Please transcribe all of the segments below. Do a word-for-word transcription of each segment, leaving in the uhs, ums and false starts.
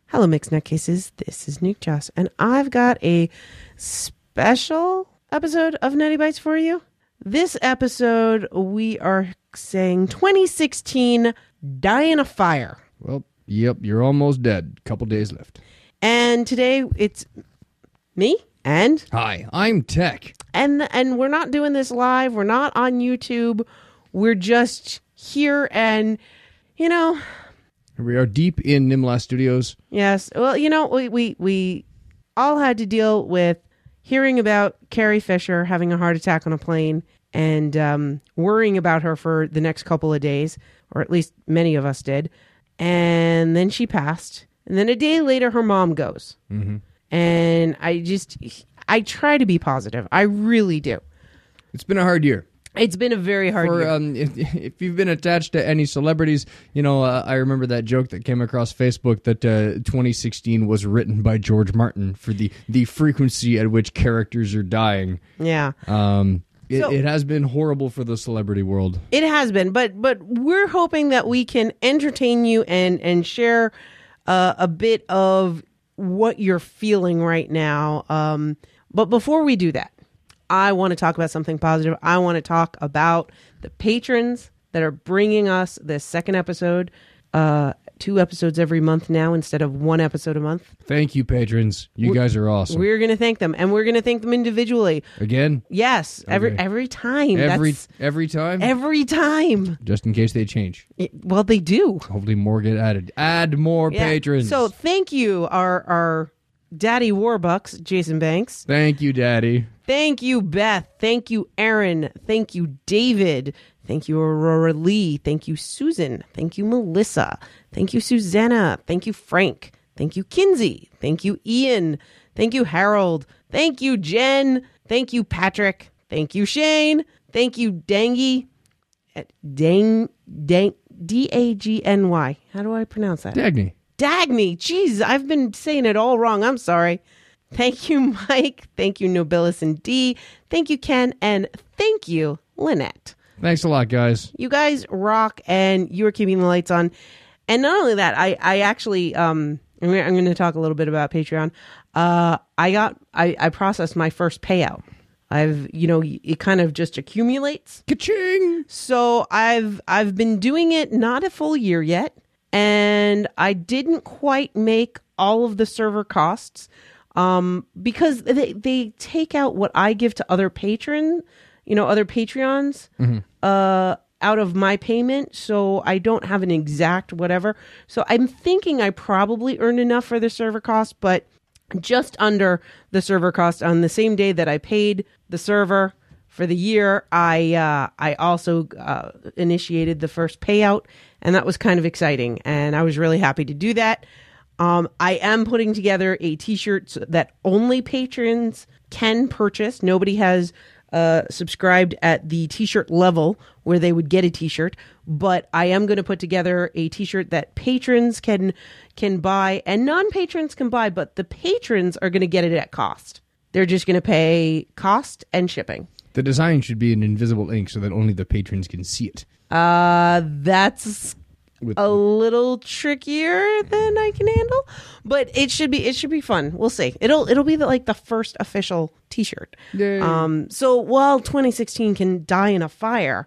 Hello, Mixed Nutcases. This is Nuke Joss, and I've got a special episode of Nutty Bites for you. This episode, we are saying twenty sixteen, Die in a Fire. Well, yep, you're almost dead. Couple days left. And today, it's me and... Hi, I'm Tech. And and we're not doing this live. We're not on YouTube. We're just here and, you know... We are deep in Nimla Studios. Yes. Well, you know, we, we, we all had to deal with hearing about Carrie Fisher having a heart attack on a plane and um, worrying about her for the next couple of days, or at least many of us did. And then she passed. And then a day later, her mom goes. Mm-hmm. And I just, I try to be positive. I really do. It's been a hard year. It's been a very hard For, year. Um, if, if you've been attached to any celebrities, you know, uh, I remember that joke that came across Facebook that uh, twenty sixteen was written by George Martin for the, the frequency at which characters are dying. Yeah. Um, it, So- it has been horrible for the celebrity world. It has been, but but we're hoping that we can entertain you and and share uh, a bit of what you're feeling right now. Um, but before we do that, I want to talk about something positive. I want to talk about the patrons that are bringing us this second episode, uh, two episodes every month now instead of one episode a month. Thank you, patrons. You We're- guys are awesome. We're going to thank them, and we're going to thank them individually. Again? Yes, every Okay. every time. Every That's every time? every time. Just in case they change. It- well, they do. Hopefully more get added. Add more Yeah. patrons. So thank you, our our Daddy Warbucks, Jason Banks. Thank you, Daddy. Thank you, Beth. Thank you, Aaron. Thank you, David. Thank you, Aurora Lee. Thank you, Susan. Thank you, Melissa. Thank you, Susanna. Thank you, Frank. Thank you, Kinsey. Thank you, Ian. Thank you, Harold. Thank you, Jen. Thank you, Patrick. Thank you, Shane. Thank you, Dangy. Uh, Dang, Dang, D A G N Y. How do I pronounce that? Dagny. Dagny. Jeez, I've been saying it all wrong. I'm sorry. Thank you, Mike. Thank you, Nobilis and D. Thank you, Ken. And thank you, Lynette. Thanks a lot, guys. You guys rock, and you are keeping the lights on. And not only that, I, I actually, um, I'm going to talk a little bit about Patreon. Uh, I got, I, I processed my first payout. I've, you know, it kind of just accumulates. Ka-ching! So I've, I've been doing it not a full year yet, and I didn't quite make all of the server costs. Um, because they, they take out what I give to other patron, you know, other Patreons, Mm-hmm. uh, out of my payment. So I don't have an exact whatever. So I'm thinking I probably earned enough for the server cost, but just under the server cost on the same day that I paid the server for the year. I, uh, I also, uh, initiated the first payout, and that was kind of exciting. And I was really happy to do that. Um, I am putting together a t-shirt that only patrons can purchase. Nobody has uh, subscribed at the t-shirt level where they would get a t-shirt, but I am going to put together a t-shirt that patrons can can buy and non-patrons can buy, but the patrons are going to get it at cost. They're just going to pay cost and shipping. The design should be in invisible ink so that only the patrons can see it. Uh, that's With, a little trickier than I can handle, but it should be it should be fun. We'll see. It'll it'll be the, like the first official t-shirt. Yay. Um so while twenty sixteen can die in a fire,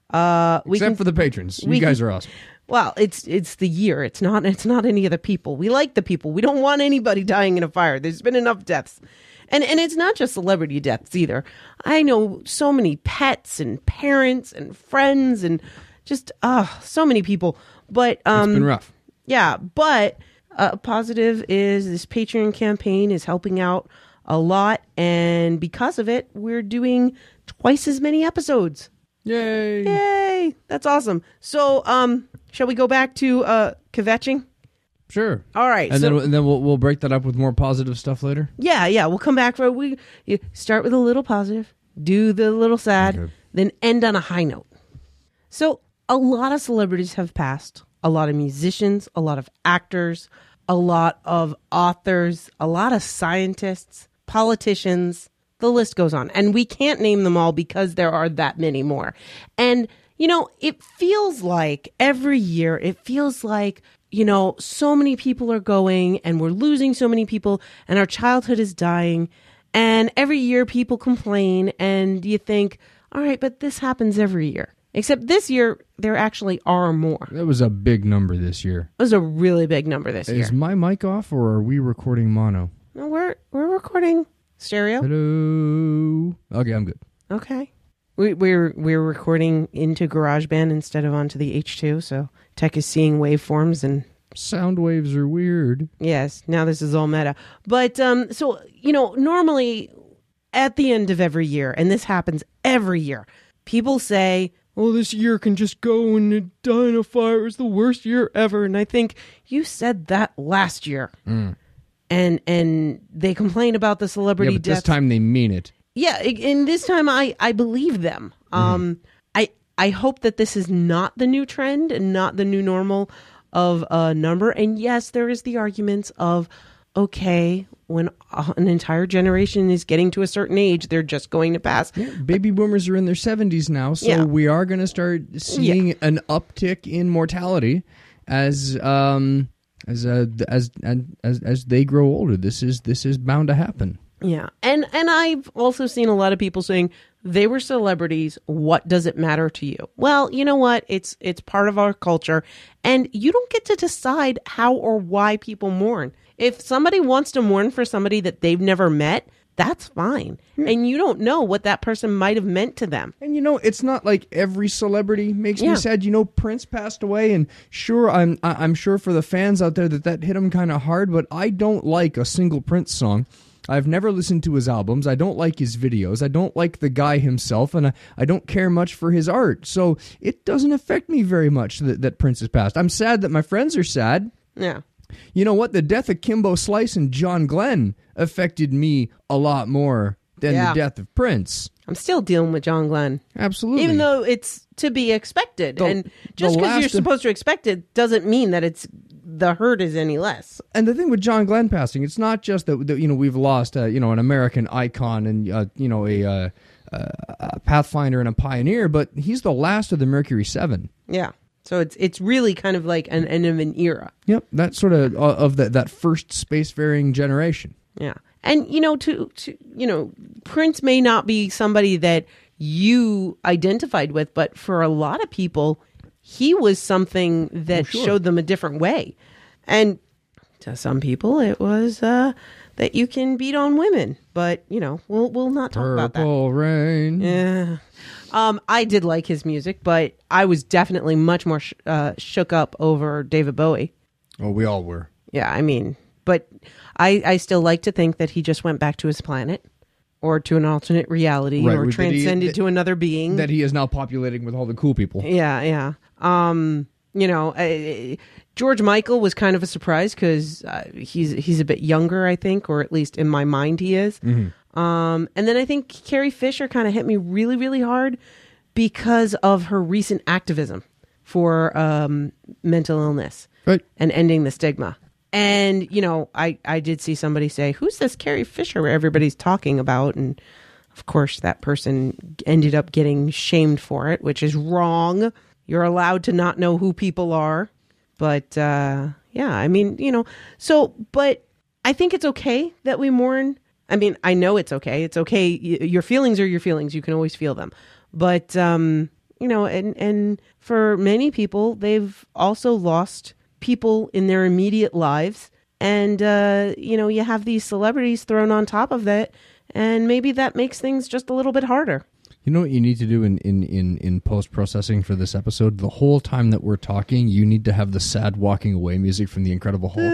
uh we Except can, for the patrons. we You guys can- are awesome. well, it's it's the year. It's not it's not any of the people. We like the people. We don't want anybody dying in a fire. There's been enough deaths. And and it's not just celebrity deaths either. I know so many pets and parents and friends and just uh so many people. But um, It's been rough. Yeah, but uh, positive is this Patreon campaign is helping out a lot, and because of it, we're doing twice as many episodes. Yay. Yay! That's awesome. So, um, shall we go back to uh, kvetching? Sure. All right. And so, then and then we'll we'll break that up with more positive stuff later. yeah, yeah, we'll come back for we you start with a little positive, do the little sad, Okay. then end on a high note. So, a lot of celebrities have passed. A lot of musicians, a lot of actors, a lot of authors, a lot of scientists, politicians. The list goes on. And we can't name them all because there are that many more. And, you know, it feels like every year, it feels like you know, so many people are going and we're losing so many people and our childhood is dying. And every year people complain and you think, all right, but this happens every year. Except this year, there actually are more. That was a big number this year. It was a really big number this year. Is my mic off or are we recording mono? No, we're we're recording stereo. Hello. Okay, I'm good. Okay. We, we're we're recording into GarageBand instead of onto the H two, so Tech is seeing waveforms and sound waves are weird. Yes, now this is all meta. But um, so you know, normally at the end of every year, and this happens every year, people say, "Oh, this year can just go and die in a fire. It was the worst year ever." And I think you said that last year, mm. and and they complain about the celebrity yeah, but deaths. This time they mean it. Yeah, and this time I, I believe them. Um, mm-hmm. I I hope that this is not the new trend and not the new normal of a number. And yes, there is the arguments of, okay, when an entire generation is getting to a certain age, they're just going to pass. Yeah, baby boomers are in their seventies now, so yeah. we are going to start seeing yeah. an uptick in mortality as um as uh, as as as they grow older. This is this is bound to happen. Yeah. And and I've also seen a lot of people saying they were celebrities. What does it matter to you? Well, you know what? It's it's part of our culture. And you don't get to decide how or why people mourn. If somebody wants to mourn for somebody that they've never met, that's fine. Yeah. And you don't know what that person might have meant to them. And you know, it's not like every celebrity makes yeah. me sad. You know, Prince passed away, and sure, I'm I'm sure for the fans out there that that hit them kind of hard, but I don't like a single Prince song. I've never listened to his albums. I don't like his videos. I don't like the guy himself, and I, I don't care much for his art. So it doesn't affect me very much that, that Prince has passed. I'm sad that my friends are sad. Yeah. You know what? The death of Kimbo Slice and John Glenn affected me a lot more than yeah. the death of Prince. I'm still dealing with John Glenn. Absolutely. Even though it's to be expected. The, and just because you're supposed to expect it doesn't mean that it's the hurt is any less. And the thing with John Glenn passing, it's not just that, that you know we've lost uh, you know an American icon and uh, you know a, uh, uh, a pathfinder and a pioneer, but he's the last of the Mercury Seven. Yeah. So it's it's really kind of like an end of an era. Yep, that sort of uh, of that that first spacefaring generation. Yeah, and you know, to to you know, Prince may not be somebody that you identified with, but for a lot of people, he was something that oh, sure. showed them a different way. And to some people, it was uh, that you can beat on women. But you know, we'll we'll not talk Purple about that. Purple Rain. Yeah. Um, I did like his music, but I was definitely much more sh- uh, shook up over David Bowie. Oh, we all were. Yeah, I mean, but I, I still like to think that he just went back to his planet or to an alternate reality right, or transcended he, to another being. That he is now populating with all the cool people. Yeah, yeah. Um, you know, uh, George Michael was kind of a surprise because uh, he's he's a bit younger, I think, or at least in my mind he is. Mm-hmm. Um, and then I think Carrie Fisher kind of hit me really, really hard because of her recent activism for um, mental illness right. and ending the stigma. And, you know, I, I did see somebody say, who's this Carrie Fisher where everybody's talking about? And, of course, that person ended up getting shamed for it, which is wrong. You're allowed to not know who people are. But, uh, yeah, I mean, you know, so, but I think it's okay that we mourn. I mean, I know it's okay. It's okay. Your feelings are your feelings. You can always feel them. But, um, you know, and, and for many people, they've also lost people in their immediate lives. And, uh, you know, you have these celebrities thrown on top of that. And maybe that makes things just a little bit harder. You know what you need to do in, in, in, in post-processing for this episode? The whole time that we're talking, you need to have the sad walking away music from The Incredible Hulk.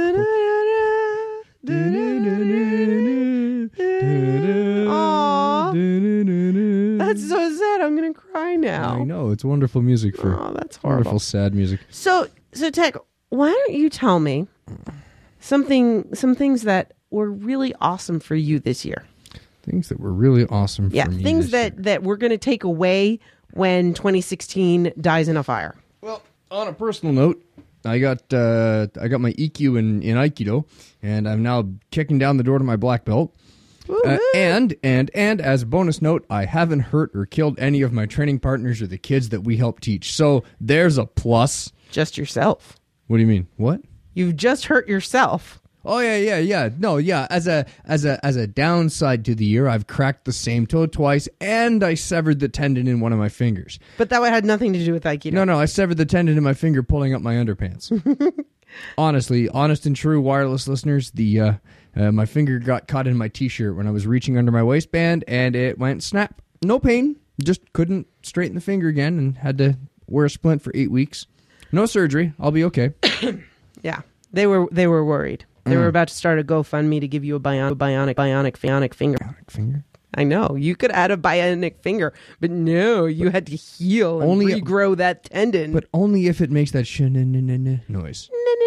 Aww. That's so sad. I'm gonna cry now. I know, it's wonderful music for oh, that's horrible. Wonderful sad music. So, so Tech, why don't you tell me something, some things that were really awesome for you this year? Things that were really awesome for yeah, me. Yeah, things this that year. that we're gonna take away when twenty sixteen dies in a fire. Well, on a personal note, I got uh, I got my E Q in, in Aikido, and I'm now kicking down the door to my black belt. Uh, and and and as a bonus note, I haven't hurt or killed any of my training partners or the kids that we help teach. So there's a plus. Just yourself. What do you mean? What? You've just hurt yourself. Oh yeah, yeah, yeah. No, yeah. As a as a as a downside to the year, I've cracked the same toe twice, and I severed the tendon in one of my fingers. But that had nothing to do with Aikido. No, no, I severed the tendon in my finger pulling up my underpants. Honestly, honest and true, wireless listeners, the uh, uh, my finger got caught in my t-shirt when I was reaching under my waistband, and it went snap. No pain, just couldn't straighten the finger again, and had to wear a splint for eight weeks. No surgery. I'll be okay. Yeah, they were they were worried. They mm. were about to start a GoFundMe to give you a bionic, bionic, bionic, bionic finger. Bionic finger? I know. You could add a bionic finger, but no, you had to heal and only regrow a, that tendon. But only if it makes that sh-n-n-n-n noise.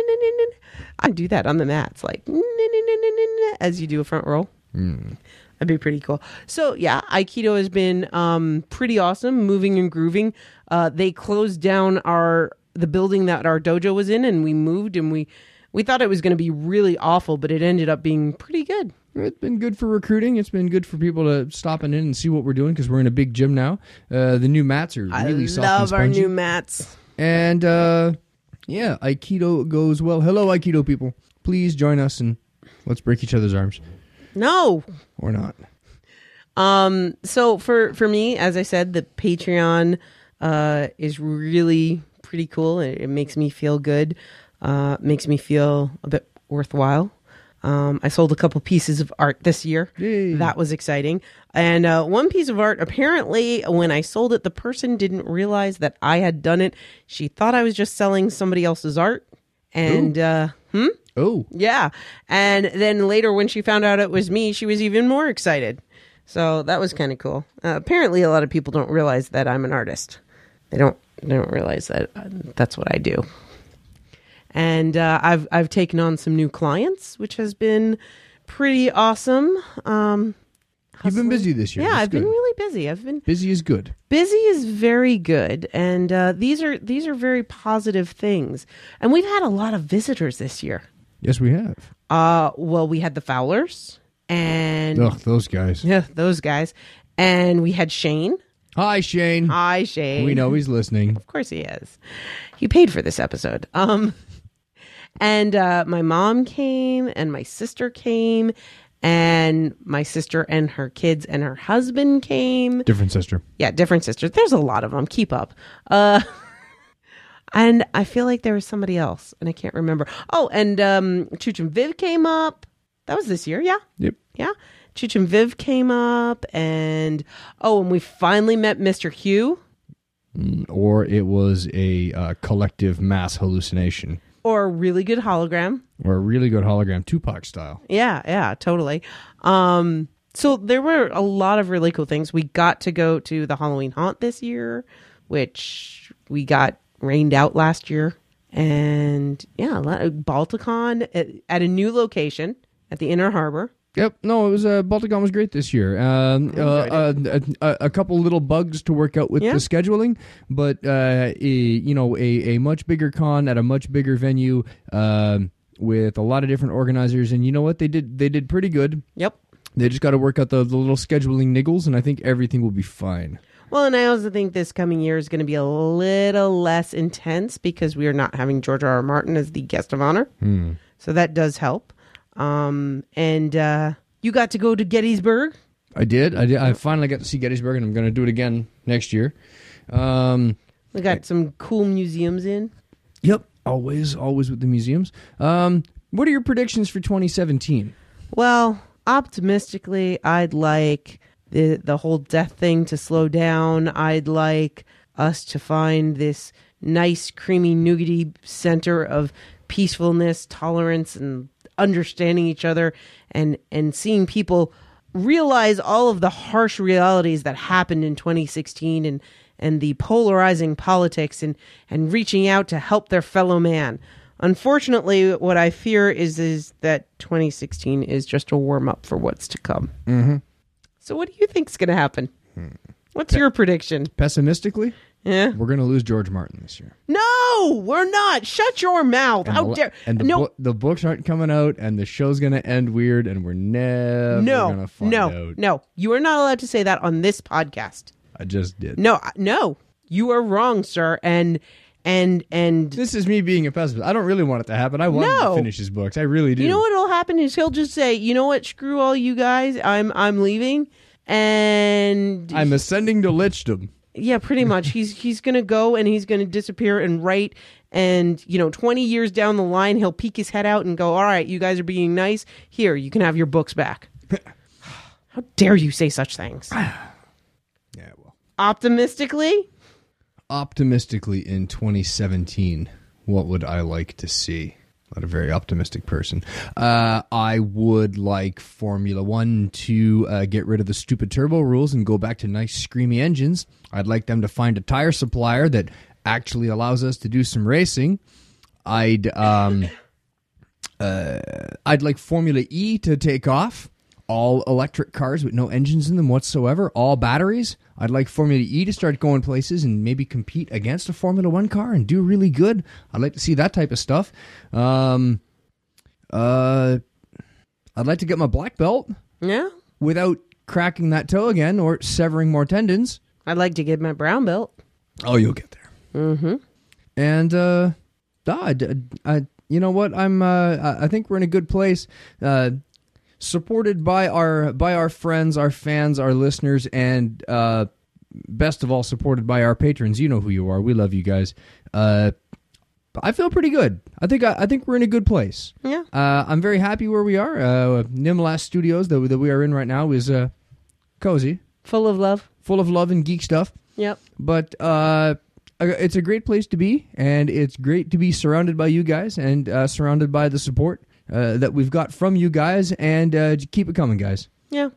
I do that on the mats, like as you do a front roll. Mm. That'd be pretty cool. So yeah, Aikido has been um, pretty awesome, moving and grooving. Uh, they closed down our the building that our dojo was in, and we moved, and we we thought it was going to be really awful, but it ended up being pretty good. It's been good for recruiting. It's been good for people to stopping in and see what we're doing because we're in a big gym now. Uh, the new mats are really I soft love and spongy. our new mats. And uh, yeah, Aikido goes well. Hello, Aikido people. Please join us and let's break each other's arms. No. Or not. Um. So for, for me, as I said, the Patreon uh, is really pretty cool. It, it makes me feel good. Uh, makes me feel a bit worthwhile. Um, I sold a couple pieces of art this year. Yay. That was exciting. And uh, one piece of art, apparently, when I sold it, the person didn't realize that I had done it. She thought I was just selling somebody else's art. And, uh, hmm? Oh. Yeah. And then later, when she found out it was me, she was even more excited. So that was kind of cool. Uh, apparently, a lot of people don't realize that I'm an artist. They don't. They don't realize that uh, that's what I do. And uh, I've I've taken on some new clients, which has been pretty awesome. Um, You've been busy this year. Yeah, That's I've good. been really busy. I've been busy is good. Busy is very good, and uh, these are these are very positive things. And we've had a lot of visitors this year. Yes, we have. Uh, well, we had the Fowlers, and ugh, those guys. Yeah, those guys, and we had Shane. Hi, Shane. Hi, Shane. We know he's listening. Of course he is. He paid for this episode. Um. And uh, my mom came, and my sister came, and my sister and her kids and her husband came. Different sister. Yeah, different sisters. There's a lot of them. Keep up. Uh, and I feel like there was somebody else, and I can't remember. Oh, and um, Chooch and Viv came up. That was this year, yeah? Yep. Yeah. Chooch and Viv came up, and oh, and we finally met Mister Hugh. Mm, or it was a uh, collective mass hallucination. Or a really good hologram. Or a really good hologram, Tupac style. Yeah, yeah, totally. Um, so there were a lot of really cool things. We got to go to the Halloween Haunt this year, which we got rained out last year. And yeah, Balticon at, at a new location at the Inner Harbor. Yep. No, it was uh, Balticon was great this year. Um, uh, uh, a, a, a couple little bugs to work out with yeah. the scheduling, but uh, a, you know, a, a much bigger con at a much bigger venue um, with a lot of different organizers, and you know what? They did they did pretty good. Yep. They just got to work out the, the little scheduling niggles, and I think everything will be fine. Well, and I also think this coming year is going to be a little less intense because we are not having George R. R. Martin as the guest of honor, hmm. so that does help. Um, and, uh, you got to go to Gettysburg. I did. I did. I finally got to see Gettysburg, and I'm going to do it again next year. Um, we got some cool museums in. Yep. Always, always with the museums. Um, what are your predictions for twenty seventeen? Well, optimistically, I'd like the, the whole death thing to slow down. I'd like us to find this nice, creamy, nougaty center of peacefulness, tolerance, and understanding each other, and and seeing people realize all of the harsh realities that happened in twenty sixteen, and and the polarizing politics, and and reaching out to help their fellow man. Unfortunately, what I fear is is that twenty sixteen is just a warm up for what's to come. Mm-hmm. So what do you think's going to happen? Hmm. What's Pe- your prediction? Pessimistically? Yeah. We're going to lose George Martin this year. No, we're not. Shut your mouth. And How the, dare. And the, no. bo- the books aren't coming out, and the show's going to end weird, and we're never no, going to find no, out. No, no. You are not allowed to say that on this podcast. I just did. No, no. You are wrong, sir. And And and This is me being a pessimist. I don't really want it to happen. I want him No. to finish his books. I really do. you know what'll happen is he'll just say, you know what, screw all you guys, I'm I'm leaving, and I'm ascending to lichdom. yeah, pretty much. he's he's gonna go and he's gonna disappear and write, and you know, twenty years down the line, he'll peek his head out and go, all right, you guys are being nice. Here, you can have your books back. How dare you say such things? Yeah, well. Optimistically. Optimistically, in twenty seventeen, what would I like to see? Not a very optimistic person. Uh, I would like Formula One to uh, get rid of the stupid turbo rules and go back to nice screamy engines. I'd like them to find a tire supplier that actually allows us to do some racing. I'd um, uh, I'd like Formula E to take off. All electric cars with no engines in them whatsoever, all batteries. I'd like Formula E to start going places and maybe compete against a Formula One car and do really good. I'd like to see that type of stuff. Um, uh, I'd like to get my black belt Yeah. without cracking that toe again or severing more tendons. I'd like to get my brown belt. Oh, you'll get there. Mm-hmm. And uh, I, I, you know what? I'm. Uh, I think we're in a good place. Uh, supported by our by our friends, our fans, our listeners, and uh, best of all, supported by our patrons. You know who you are. We love you guys. Uh, I feel pretty good. I think I, I think we're in a good place. Yeah. Uh, I'm very happy where we are. Uh, Nimlas Studios that, that we are in right now is uh, cozy, Full of love. full of love and geek stuff. Yep. But uh, it's a great place to be, and it's great to be surrounded by you guys and uh, surrounded by the support uh, that we've got from you guys. And uh, keep it coming, guys. Yeah.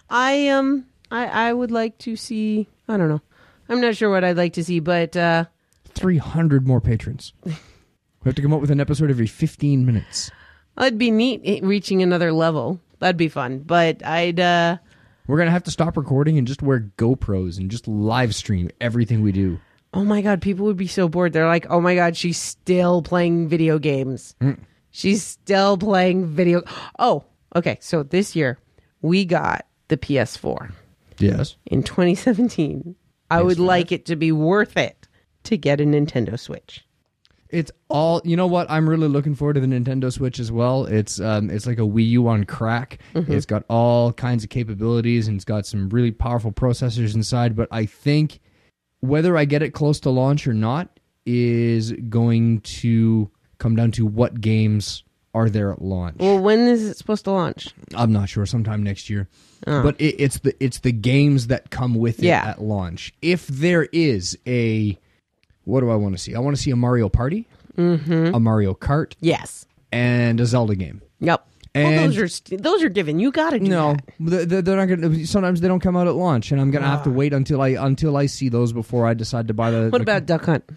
I um I I would like to see, I don't know. I'm not sure what I'd like to see, but uh three hundred more patrons. We have to come up with an episode every fifteen minutes. it'd be neat reaching another level. That'd be fun. But I'd uh We're going to have to stop recording and just wear GoPros and just live stream everything we do. oh my god, people would be so bored. They're like, "Oh my god, she's still playing video games." Mm. She's still playing video. Oh, okay. So this year we got the P S four. Yes. In twenty seventeen, I would P S five. like it to be worth it to get a Nintendo Switch. It's all, you know what? I'm really looking forward to the Nintendo Switch as well. It's um, it's like a Wii U on crack. Mm-hmm. It's got all kinds of capabilities and it's got some really powerful processors inside. But I think whether I get it close to launch or not is going to come down to what games are there at launch. Well, when is it supposed to launch? I'm not sure. Sometime next year. Oh. But it, it's the it's the games that come with it Yeah. at launch. If there is a, what do I want to see? I want to see a Mario Party, Mm-hmm. a Mario Kart, Yes. and a Zelda game. Yep. well, And- those are st- those are given. You got to do No, that. they're they're not going to. Sometimes they don't come out at launch, and I'm going to have to wait until I until I see those before I decide to buy the. What the- about Duck Hunt?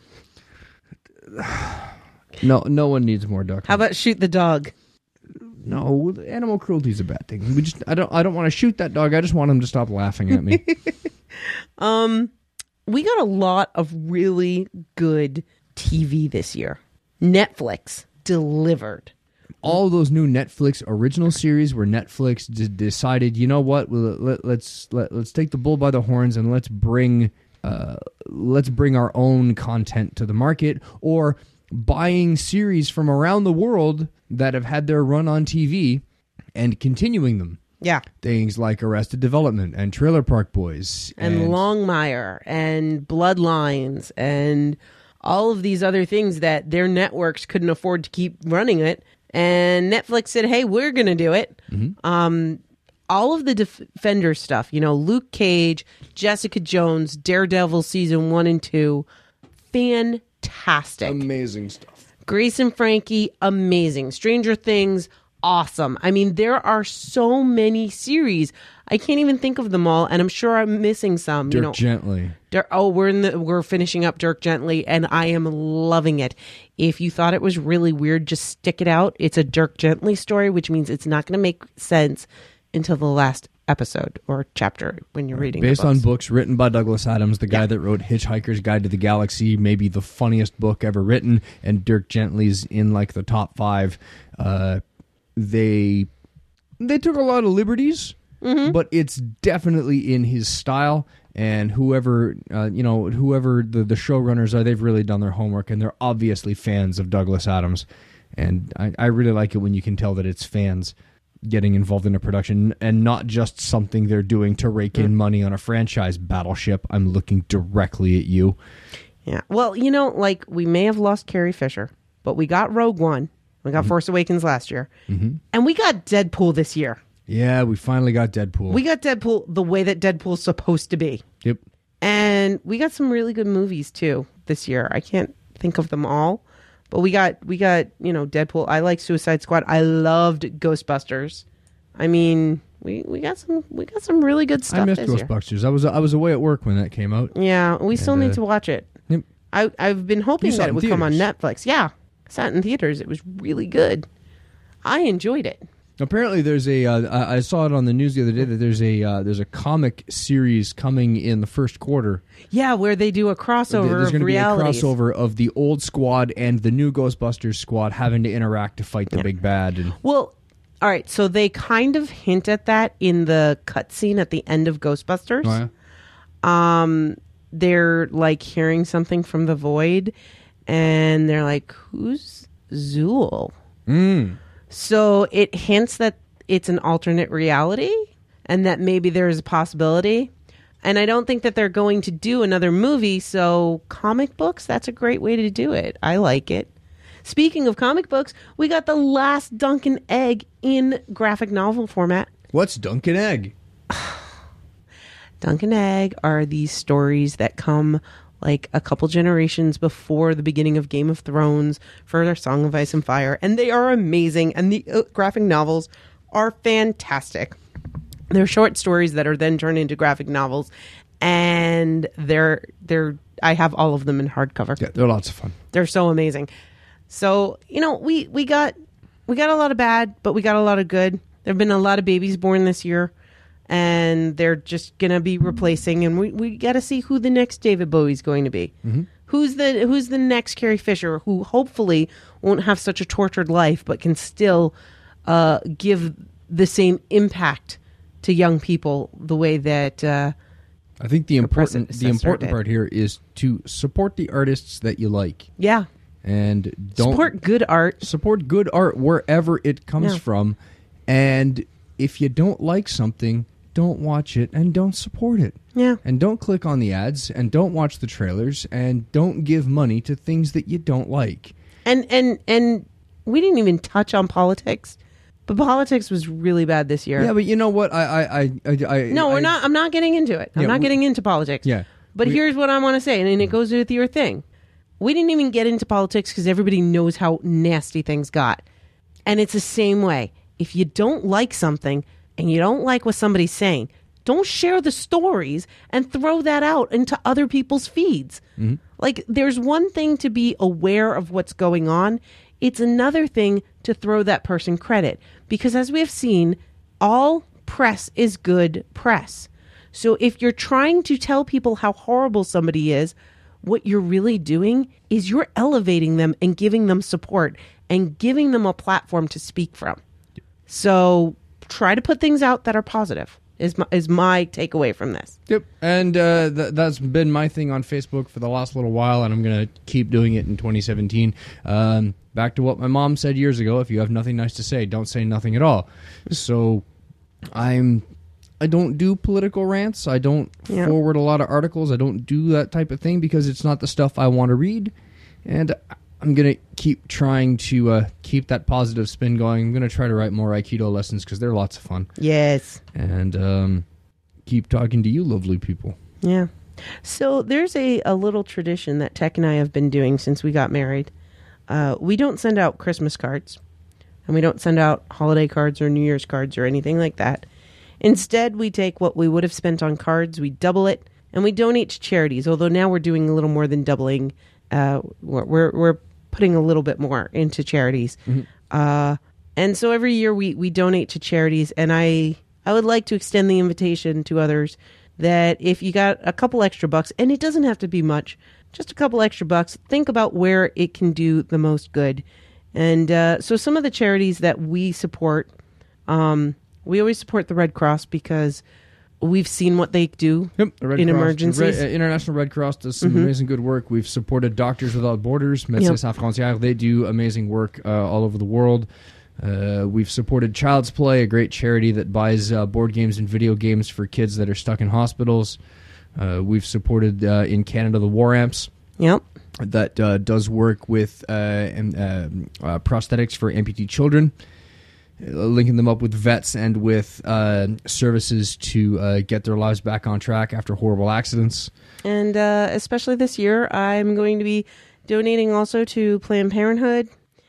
No, no one needs more duck. How about Shoot the Dog? No, animal cruelty is a bad thing. We just I don't I don't want to shoot that dog. I just want him to stop laughing at me. Um, we got a lot of really good T V this year. Netflix delivered. All those new Netflix original series where Netflix d- decided, you know what, well, let, let's let, let's take the bull by the horns and let's bring uh, let's bring our own content to the market, or buying series from around the world that have had their run on T V and continuing them. Yeah. Things like Arrested Development and Trailer Park Boys And, Longmire and Bloodlines and all of these other things that their networks couldn't afford to keep running it. And Netflix said, hey, we're going to do it. Um, all of the Defender stuff, you know, Luke Cage, Jessica Jones, Daredevil season one and two, fantastic. amazing stuff. Grace and Frankie, amazing. Stranger Things, awesome. I mean, there are so many series. I can't even think of them all, and I'm sure I'm missing some. Dirk you know, Gently. Dirk, oh, we're in the we're finishing up Dirk Gently, and I am loving it. If you thought it was really weird, just stick it out. It's a Dirk Gently story, which means it's not going to make sense until the last episode or chapter when you're reading. Based the on books. books written by Douglas Adams, the guy Yeah. that wrote Hitchhiker's Guide to the Galaxy, maybe the funniest book ever written, and Dirk Gently's in like the top five. Uh, they they took a lot of liberties, Mm-hmm. but it's definitely in his style, And whoever, uh, you know, whoever the, the showrunners are, they've really done their homework, and they're obviously fans of Douglas Adams. And I, I really like it when you can tell that it's fans getting involved in a production and not just something they're doing to rake in money on a franchise. Battleship, I'm looking directly at you. Yeah. Well, you know, like, we may have lost Carrie Fisher, but we got Rogue One. We got mm-hmm. Force Awakens last year. Mm-hmm. And we got Deadpool this year. Yeah, we finally got Deadpool. We got Deadpool the way that Deadpool's supposed to be. Yep. And we got some really good movies, too, this year. I can't think of them all. But we got, we got, you know, Deadpool. I like Suicide Squad. I loved Ghostbusters. I mean, we, we got some we got some really good stuff. I missed this Ghostbusters. Year. I was I was away at work when that came out. Yeah, we and, still need uh, to watch it. Yep. I I've been hoping that it, it would theaters. come on Netflix. Yeah, I saw it in theaters. It was really good. I enjoyed it. Apparently, there's a. Uh, I I saw it on the news the other day that there's a uh, there's a comic series coming in the first quarter. Yeah, where they do a crossover There's of going to be a realities. crossover of the old squad and the new Ghostbusters squad having to interact to fight the Yeah. big bad. And Well, all right. So they kind of hint at that in the cutscene at the end of Ghostbusters. oh, yeah? Um, they're like hearing something from the void, and they're like, "Who's Zool?" Mm. So it hints that it's an alternate reality and that maybe there is a possibility. And I don't think that they're going to do another movie. So comic books, that's a great way to do it. I like it. Speaking of comic books, we got the last Duncan Egg in graphic novel format. What's Duncan Egg? Duncan Egg are these stories that come like a couple generations before the beginning of Game of Thrones for their Song of Ice and Fire. And they are amazing. And the uh, graphic novels are fantastic. They're short stories that are then turned into graphic novels. And they're, they're, I have all of them in hardcover. Yeah, they're lots of fun. They're so amazing. So, you know, we, we got, we got a lot of bad, but we got a lot of good. There've been a lot of babies born this year. And they're just going to be replacing. And we, we got to see who the next David Bowie's going to be. Mm-hmm. Who's the who's the next Carrie Fisher, who hopefully won't have such a tortured life, but can still uh, give the same impact to young people the way that uh, I think the important the predecessor important did. part here is to support the artists that you like. Yeah. And don't Support good art. support good art wherever it comes Yeah. from. And if you don't like something, don't watch it and don't support it. Yeah. And don't click on the ads and don't watch the trailers and don't give money to things that you don't like. And and and we didn't even touch on politics, but politics was really bad this year. Yeah, but you know what? I I I, I, I No, we're I- not. I'm not getting into it. I'm Yeah, not we- getting into politics. Yeah. But We- here's what I want to say, and it goes with your thing. We didn't even get into politics because everybody knows how nasty things got. And it's the same way. If you don't like something and you don't like what somebody's saying, don't share the stories and throw that out into other people's feeds. Mm-hmm. Like, there's one thing to be aware of what's going on. It's another thing to throw that person credit. Because as we have seen, all press is good press. So if you're trying to tell people how horrible somebody is, what you're really doing is you're elevating them and giving them support and giving them a platform to speak from. So try to put things out that are positive is my, is my takeaway from this. Yep, and uh, th- that's been my thing on Facebook for the last little while, and I'm going to keep doing it in twenty seventeen. Um, back to what my mom said years ago: if you have nothing nice to say, don't say nothing at all. So, I'm I don't do political rants. I don't Yeah. forward a lot of articles. I don't do that type of thing because it's not the stuff I want to read, and I'm going to keep trying to uh, keep that positive spin going. I'm going to try to write more Aikido lessons because they're lots of fun. Yes. And um, keep talking to you lovely people. Yeah. So there's a, a little tradition that Tech and I have been doing since we got married. Uh, we don't send out Christmas cards, and we don't send out holiday cards or New Year's cards or anything like that. Instead, we take what we would have spent on cards, we double it, and we donate to charities. Although now we're doing a little more than doubling. Uh, we're, we're we're putting a little bit more into charities. Mm-hmm. Uh, and so every year we, we donate to charities. And I, I would like to extend the invitation to others that if you got a couple extra bucks, and it doesn't have to be much, just a couple extra bucks, think about where it can do the most good. And uh, so some of the charities that we support, um, we always support the Red Cross because we've seen what they do Yep, the Red in Cross, emergencies. the Red, uh, International Red Cross does some Mm-hmm. amazing good work. We've supported Doctors Without Borders, Médecins Yep. Sans Frontières. They do amazing work uh, all over the world. Uh, we've supported Child's Play, a great charity that buys uh, board games and video games for kids that are stuck in hospitals. Uh, we've supported uh, in Canada the War Amps. Yep. That uh, does work with uh, and, uh, uh, prosthetics for amputee children, uh, linking them up with vets and with uh, services to uh, get their lives back on track after horrible accidents. And uh, especially this year, I'm going to be donating also to Planned Parenthood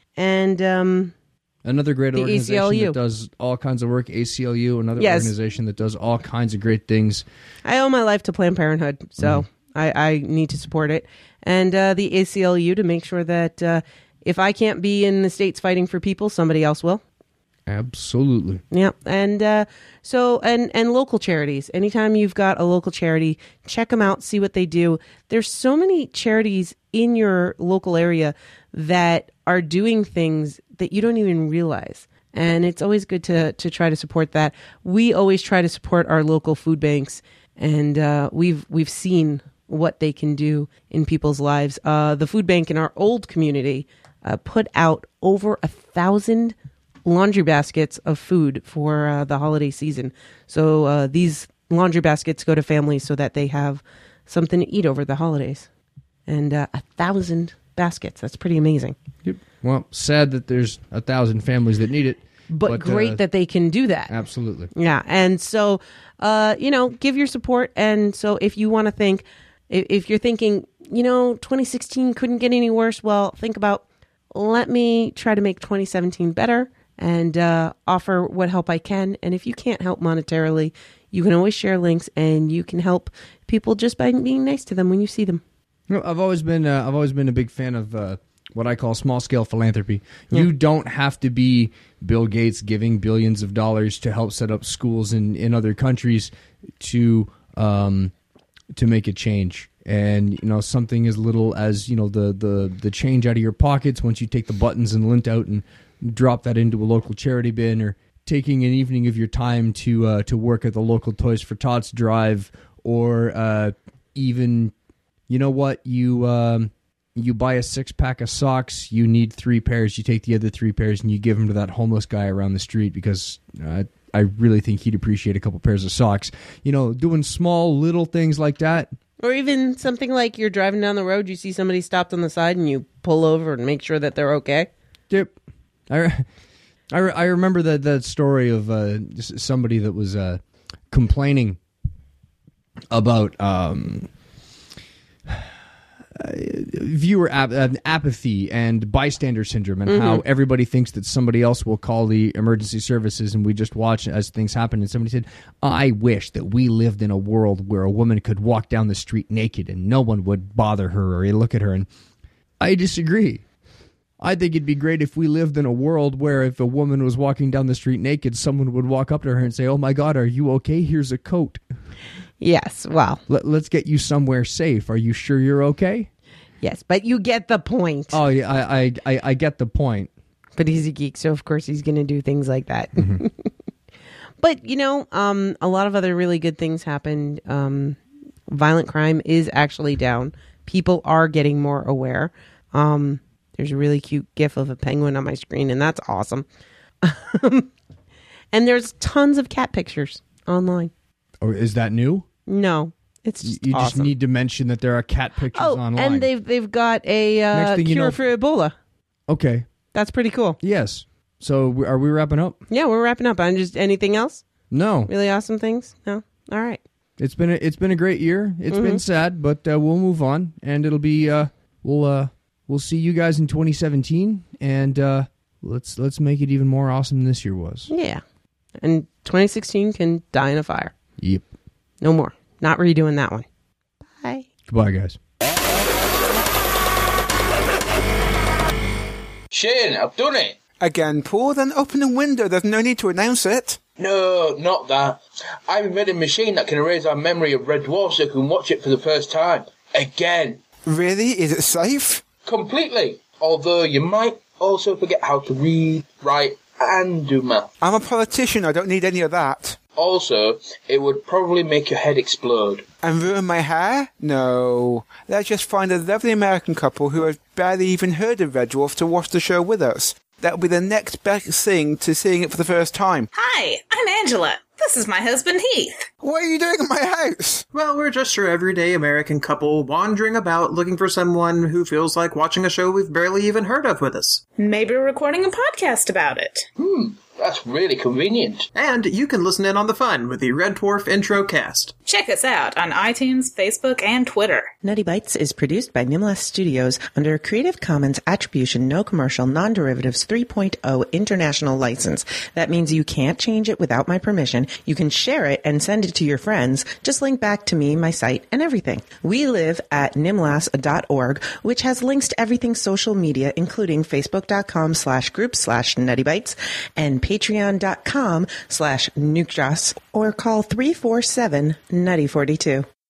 and um, Another great the organization A C L U. that does all kinds of work, A C L U, another Yes. organization that does all kinds of great things. I owe my life to Planned Parenthood, so Mm-hmm. I, I need to support it. And uh, the A C L U to make sure that uh, if I can't be in the States fighting for people, somebody else will. Absolutely. Yeah, and uh, so and and local charities. Anytime you've got a local charity, check them out, see what they do. There's so many charities in your local area that are doing things that you don't even realize, and it's always good to to try to support that. We always try to support our local food banks, and uh, we've we've seen what they can do in people's lives. Uh, the food bank in our old community uh, put out over a thousand laundry baskets of food for uh, the holiday season. So uh, these laundry baskets go to families so that they have something to eat over the holidays. And uh, a thousand baskets. That's pretty amazing. Yep. Well, sad that there's a thousand families that need it. But, But, great uh, that they can do that. Absolutely. Yeah. And so, uh, you know, give your support. And so if you want to think, if, if you're thinking, you know, twenty sixteen couldn't get any worse, well, think about, let me try to make twenty seventeen better and uh, offer what help I can. And if you can't help monetarily, you can always share links, and you can help people just by being nice to them when you see them. You know, I've always been uh, I've always been a big fan of uh, what I call small scale philanthropy. Yeah. You don't have to be Bill Gates giving billions of dollars to help set up schools in, in other countries to um, to make a change. And you know, something as little as you know the, the, the change out of your pockets once you take the buttons and lint out and drop that into a local charity bin, or taking an evening of your time to uh, to work at the local Toys for Tots drive, or uh, even, you know what, you um, you buy a six pack of socks, you need three pairs, you take the other three pairs and you give them to that homeless guy around the street because uh, I really think he'd appreciate a couple pairs of socks. You know, doing small little things like that. Or even something like you're driving down the road, you see somebody stopped on the side, and you pull over and make sure that they're okay. Yep. I, re- I, re- I remember that, that story of uh, somebody that was uh, complaining about um, viewer ap- uh, apathy and bystander syndrome, and Mm-hmm. how everybody thinks that somebody else will call the emergency services, and we just watch as things happen. And somebody said, I wish that we lived in a world where a woman could walk down the street naked and no one would bother her or look at her. And I disagree. I think it'd be great if we lived in a world where if a woman was walking down the street naked, someone would walk up to her and say, oh my God, are you okay? Here's a coat. Yes, well, Let, let's get you somewhere safe. Are you sure you're okay? yes, but you get the point. Oh, yeah, I, I, I, I get the point. But he's a geek, so of course he's going to do things like that. Mm-hmm. But, you know, um, a lot of other really good things happened. Um, violent crime is actually down. People are getting more aware. Um, there's a really cute gif of a penguin on my screen, and that's awesome. And there's tons of cat pictures online. Or is that new? No, it's just You just awesome. need to mention that there are cat pictures Oh, online. and they've they've got a Next uh, thing cure you know- for Ebola. Okay. That's pretty cool. Yes. So we- are we wrapping up? Yeah, we're wrapping up. And just anything else? No. Really awesome things? No. All right. It's been a, it's been a great year. It's Mm-hmm. been sad, but uh, we'll move on, and it'll be uh, we'll uh, we'll see you guys in twenty seventeen, and uh, let's let's make it even more awesome than this year was. Yeah. And twenty sixteen can die in a fire. Yep. No more. Not redoing that one. Bye. Goodbye, guys. Shane, I've done it. Again, Paul, then open the window. There's no need to announce it. No, not that. I've invented a machine that can erase our memory of Red Dwarf so we can watch it for the first time. Again. Really? Is it safe? Completely. Although you might also forget how to read, write, and do math. I'm a politician. I don't need any of that. Also, it would probably make your head explode. And ruin my hair? No. Let's just find a lovely American couple who have barely even heard of Red Dwarf to watch the show with us. That'll be the next best thing to seeing it for the first time. Hi, I'm Angela. This is my husband, Heath. What are you doing in my house? Well, we're just your everyday American couple wandering about looking for someone who feels like watching a show we've barely even heard of with us. Maybe we're recording a podcast about it. Hmm, that's really convenient. And you can listen in on the fun with the Red Dwarf Intro Cast. Check us out on iTunes, Facebook, and Twitter. Nutty Bites is produced by Nimlas Studios under a Creative Commons Attribution No Commercial Non-Derivatives three point oh International License. That means you can't change it without my permission. You can share it and send it to your friends. Just link back to me, my site, and everything. We live at nimlas dot org, which has links to everything social media, including facebook.com slash group slash nuttybites and patreon.com slash nukejoss, or call three four seven nutty forty-two.